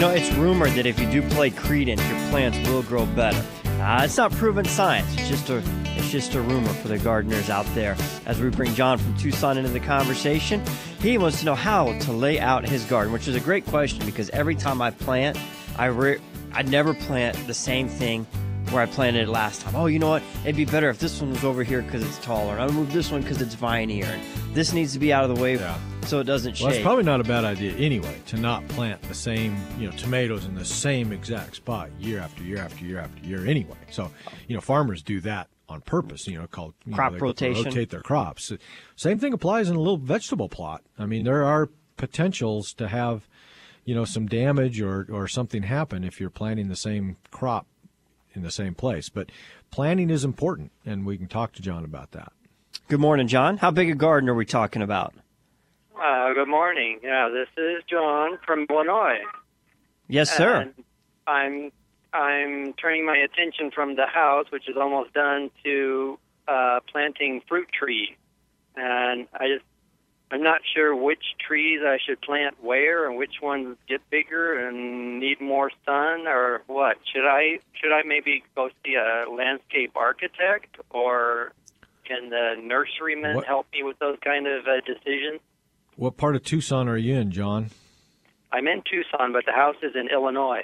it's rumored that if you do play credence, your plants will grow better. It's not proven science. It's just a rumor for the gardeners out there. As we bring John from Tucson into the conversation, he wants to know how to lay out his garden, which is a great question because every time I plant, I never plant the same thing where I planted it last time. Oh, you know what? It'd be better if this one was over here because it's taller. And I'll move this one because it's vinier. And this needs to be out of the way so it doesn't shade. Well, it's probably not a bad idea anyway to not plant the same, tomatoes in the same exact spot year after year after year after year anyway. So, farmers do that on purpose, called crop rotation. Rotate their crops. Same thing applies in a little vegetable plot. I mean, there are potentials to have, some damage or something happen if you're planting the same crop in the same place. But planting is important, and we can talk to John about that. Good morning, John. How big a garden are we talking about? Good morning. Yeah, this is John from Illinois. Yes, sir. And I'm turning my attention from the house, which is almost done, to planting fruit trees. And I'm not sure which trees I should plant where and which ones get bigger and need more sun or what. Should I maybe go see a landscape architect, or can the nurseryman help me with those kind of decisions? What part of Tucson are you in, John? I'm in Tucson, but the house is in Illinois.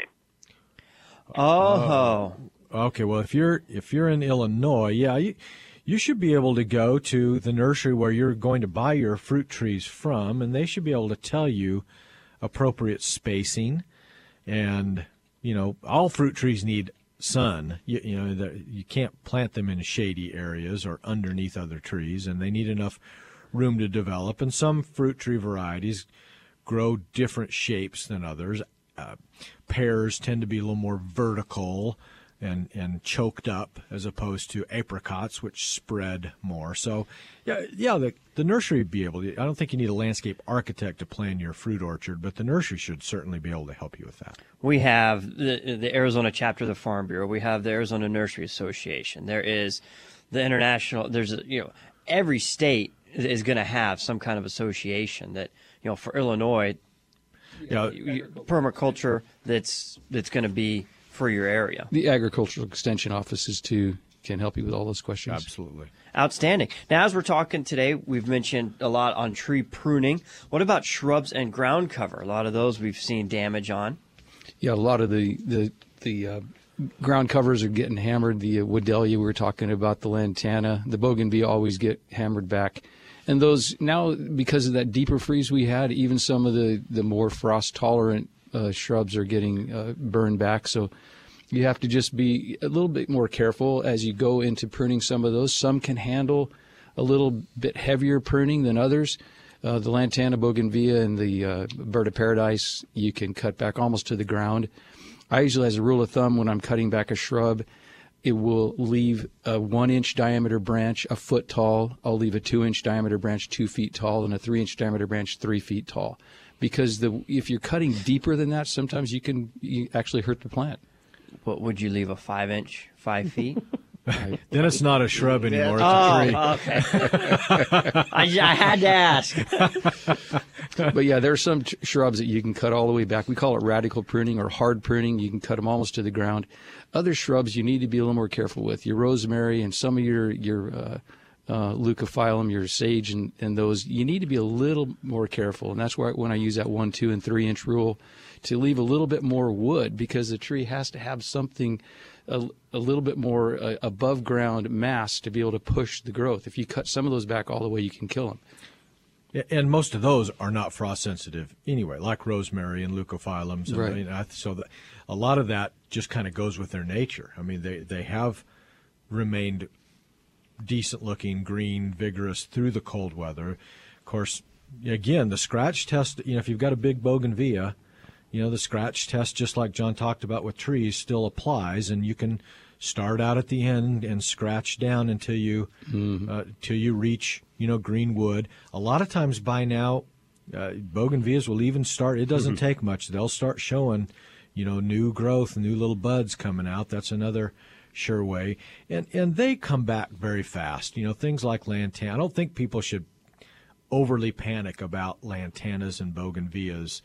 Oh. Okay, well, if you're in Illinois, you should be able to go to the nursery where you're going to buy your fruit trees from, and they should be able to tell you appropriate spacing. And, all fruit trees need sun. You can't plant them in shady areas or underneath other trees, and they need enough room to develop. And some fruit tree varieties grow different shapes than others. Pears tend to be a little more vertical and choked up as opposed to apricots, which spread more. So, the nursery would be able to. I don't think you need a landscape architect to plan your fruit orchard, but the nursery should certainly be able to help you with that. We have the Arizona chapter of the Farm Bureau. We have the Arizona Nursery Association. There is the international. There's every state is going to have some kind of association that for Illinois, permaculture that's going to be for your area. The agricultural extension offices too can help you with all those questions. Absolutely. Outstanding. Now, as we're talking today, we've mentioned a lot on tree pruning. What about shrubs and ground cover? A lot of those we've seen damage on. Yeah, a lot of the ground covers are getting hammered. The Woodella we were talking about, the Lantana, the Bougainvillea always get hammered back. And those now, because of that deeper freeze we had, even some of the more frost-tolerant shrubs are getting burned back. So you have to just be a little bit more careful as you go into pruning some of those. Some can handle a little bit heavier pruning than others. The Lantana, Bougainvillea, and the Bird of Paradise, you can cut back almost to the ground. I usually, as a rule of thumb, when I'm cutting back a shrub, it will leave a 1-inch diameter branch a foot tall. I'll leave a 2-inch diameter branch 2 feet tall, and a 3-inch diameter branch 3 feet tall. Because if you're cutting deeper than that, sometimes you actually hurt the plant. What would you leave, a 5-inch, 5 feet? Then it's not a shrub anymore. It's a tree. Okay. I had to ask. But yeah, there are some shrubs that you can cut all the way back. We call it radical pruning or hard pruning. You can cut them almost to the ground. Other shrubs you need to be a little more careful with. Your rosemary and some of your leucophyllum, your sage, and those, you need to be a little more careful. And that's why when I use that 1, 2, and 3-inch rule to leave a little bit more wood, because the tree has to have something a little bit more above ground mass to be able to push the growth. If you cut some of those back all the way, you can kill them. And most of those are not frost sensitive anyway, like rosemary and leucophyllums. Right. So a lot of that just kind of goes with their nature. I mean, they have remained decent looking, green, vigorous through the cold weather. Of course, again, the scratch test, if you've got a big bougainvillea, the scratch test, just like John talked about with trees, still applies, and you can start out at the end and scratch down until you till you reach green wood. A lot of times by now, bougainvilleas will even start. It doesn't take much. They'll start showing new growth, new little buds coming out. That's another sure way, and they come back very fast. Things like lantana. I don't think people should overly panic about lantanas and bougainvilleas.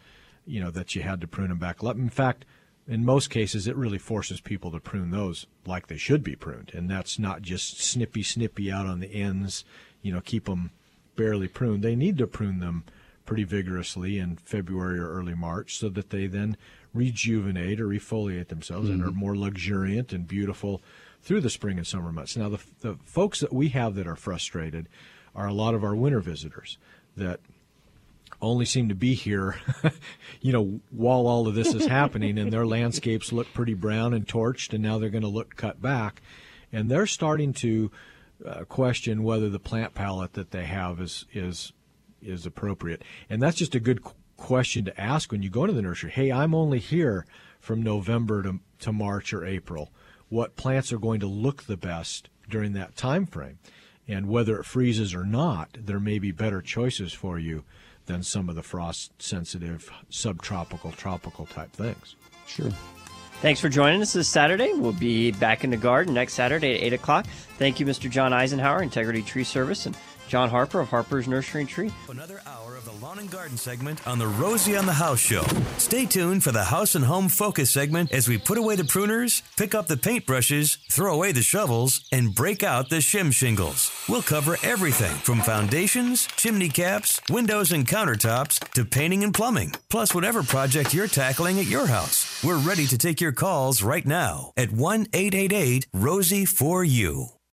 that you had to prune them back. In fact, in most cases, it really forces people to prune those like they should be pruned. And that's not just snippy out on the ends, keep them barely pruned. They need to prune them pretty vigorously in February or early March so that they then rejuvenate or refoliate themselves and are more luxuriant and beautiful through the spring and summer months. Now, the folks that we have that are frustrated are a lot of our winter visitors that only seem to be here, while all of this is happening, and their landscapes look pretty brown and torched, and now they're going to look cut back. And they're starting to question whether the plant palette that they have is appropriate. And that's just a good question to ask when you go to the nursery. Hey, I'm only here from November to March or April. What plants are going to look the best during that time frame? And whether it freezes or not, there may be better choices for you than some of the frost-sensitive, subtropical, tropical type things. Sure. Thanks for joining us this Saturday. We'll be back in the garden next Saturday at 8 o'clock. Thank you, Mr. John Eisenhower, Integrity Tree Service, and John Harper of Harper's Nursery and Tree. Another hour of the Lawn and Garden segment on the Rosie on the House show. Stay tuned for the House and Home Focus segment as we put away the pruners, pick up the paintbrushes, throw away the shovels, and break out the shim shingles. We'll cover everything from foundations, chimney caps, windows and countertops, to painting and plumbing. Plus, whatever project you're tackling at your house. We're ready to take your calls right now at 1-888-ROSIE4U.